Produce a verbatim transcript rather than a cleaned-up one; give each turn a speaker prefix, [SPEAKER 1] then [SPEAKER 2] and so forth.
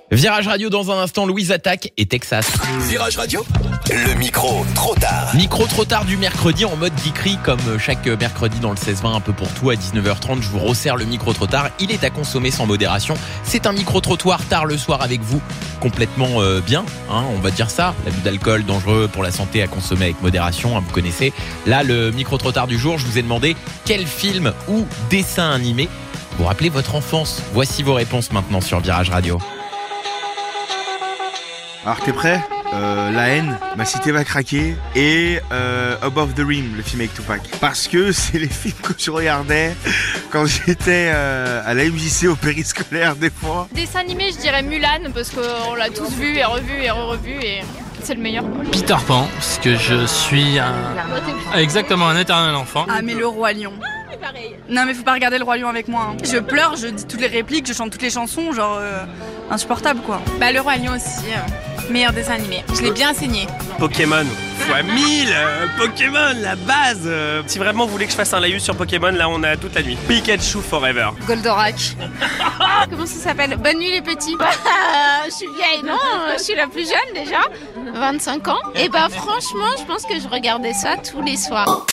[SPEAKER 1] Virage Radio dans un instant, Louise Attaque et Texas.
[SPEAKER 2] Virage Radio, le micro trop tard.
[SPEAKER 1] Micro trop tard du mercredi en mode geekerie comme chaque mercredi dans le seize vingt un peu pour tout à dix-neuf heures trente. Je vous resserre le micro trop tard. Il est à consommer sans modération. C'est un micro trottoir tard le soir avec vous. Complètement euh, bien, hein, on va dire ça. L'abus d'alcool dangereux pour la santé à consommer avec modération, hein, vous connaissez. Là, le micro trop tard du jour, je vous ai demandé quel film ou dessin animé vous rappelez votre enfance. Voici vos réponses maintenant sur Virage Radio.
[SPEAKER 3] Alors t'es prêt ? euh, La haine, Ma cité va craquer et euh, Above the Rim, le film avec Tupac. Parce que c'est les films que je regardais quand j'étais euh, à la M J C au périscolaire des fois.
[SPEAKER 4] Dessin animé, je dirais Mulan parce qu'on l'a tous vu et revu et revu et c'est le meilleur.
[SPEAKER 5] Peter Pan, parce que je suis un... exactement un éternel enfant.
[SPEAKER 6] Ah mais le Roi Lion.
[SPEAKER 4] Pareil.
[SPEAKER 6] Non mais faut pas regarder le Roi Lion avec moi. Hein. Je pleure, je dis toutes les répliques, je chante toutes les chansons, genre euh, insupportable quoi.
[SPEAKER 7] Bah le Roi Lion aussi, euh, meilleur dessin animé. Je l'ai bien saigné.
[SPEAKER 8] Pokémon fois mille, euh, Pokémon, la base. euh. Si vraiment vous voulez que je fasse un laïus sur Pokémon, là on a toute la nuit. Pikachu forever.
[SPEAKER 7] Goldorak. Comment ça s'appelle? Bonne nuit les petits.
[SPEAKER 4] Bah, je suis vieille, non? Je suis la plus jeune déjà, vingt-cinq ans. Et bah franchement, je pense que je regardais ça tous les soirs.